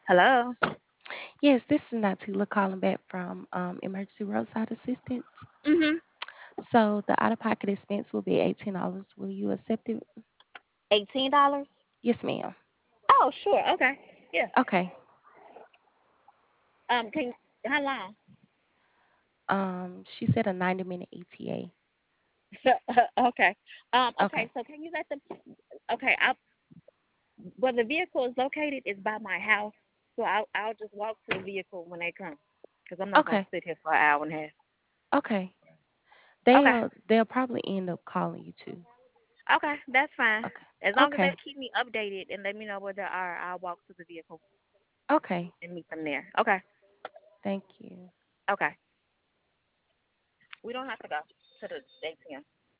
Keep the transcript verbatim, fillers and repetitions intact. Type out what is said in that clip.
Hello. Yes, this is Natila calling back from um, Emergency Roadside Assistance. Mhm. So the out-of-pocket expense will be eighteen dollars. Will you accept it? Eighteen dollars. Yes, ma'am. Oh, sure. Okay. Yeah. Okay. Um. Can how long? Um, she said a ninety-minute E T A. Okay. Um. Okay. Okay. So can you let them? Okay. I where the vehicle is located is by my house, so I'll I'll just walk to the vehicle when they come, because I'm not gonna Okay. sit here for an hour and a half. Okay. Okay. They'll they'll probably end up calling you too. Okay. That's fine. Okay. As long as they Okay. keep me updated and let me know where they are, I'll walk to the vehicle Okay. and meet them there. Okay. Thank you. Okay. We don't have to go to the A T M.